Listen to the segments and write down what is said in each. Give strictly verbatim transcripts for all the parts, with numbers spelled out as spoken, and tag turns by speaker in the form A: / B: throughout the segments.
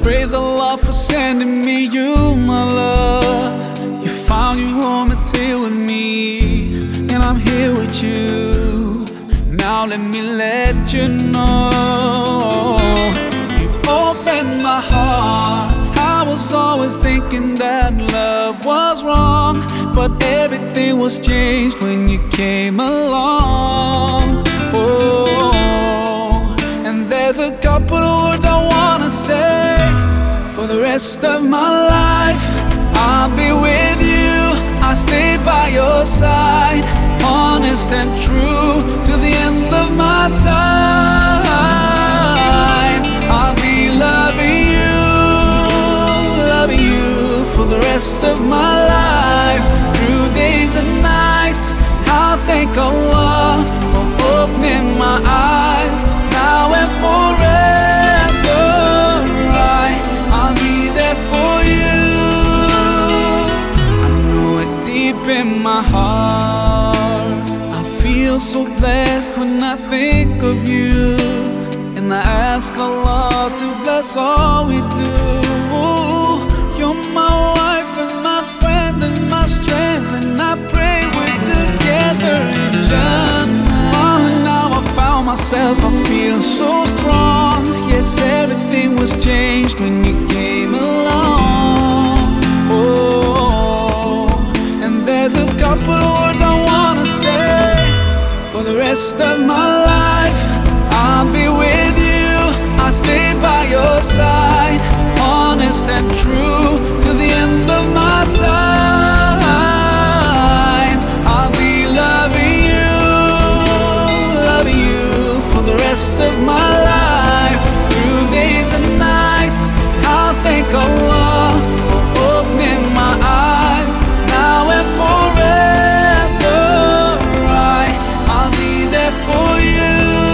A: Praise Allah for sending me you, my love. You found your home, it's here with me, and I'm here with you. Now let me let you know, you've opened my heart. I was always thinking that love was wrong, but everything was changed when you came along. Oh, and there's a couple of words I wanna say. For the rest of my life, I'll be with you. I'll stay by your side, honest and true, to the end of my time. I'll be loving you, loving you for the rest of my life. Through days and nights, I'll thank Allah for opening my eyes. Now and forever, I, I'll be there for you. I know it deep in my heart. I feel so blessed when I think of you, and I ask Allah to bless all we do. You're my wife and my friend and my strength, and I pray we're together in Jannah. Oh, now I found myself, I feel so strong. Yes, everything was changed when you came along. Oh, and there's a couple of words I wanna say. For the rest of my life, I'll be with you. I'll stay by your side, honest and true, to the end of my time. I'll be loving you, loving you for the rest of my life. Through days and nights, I'll thank Allah for opening my eyes. Now and forever, I, I'll be there for you.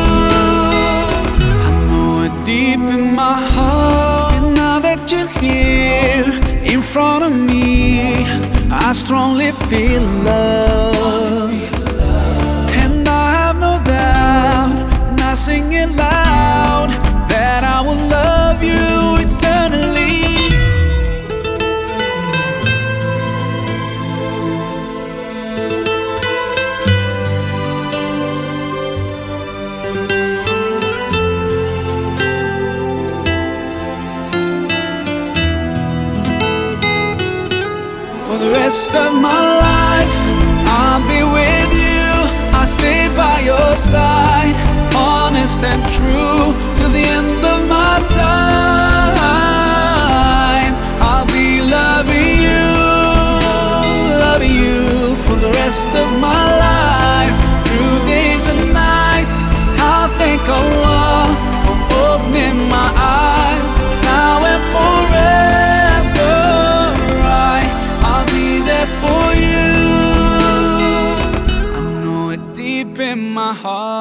A: I know it deep in my heart. And now that you're here in front of me, I strongly feel love. And I have no doubt, and I sing it loud, that I will love you eternally. For the rest of my life, I'll be with you. I'll stay by your side, honest and true, to the end of my time. I'll be loving you, loving you for the rest of my life. Through days and nights, I'll thank Allah for opening my eyes. Now and forever, I, I'll be there for you. I know it deep in my heart.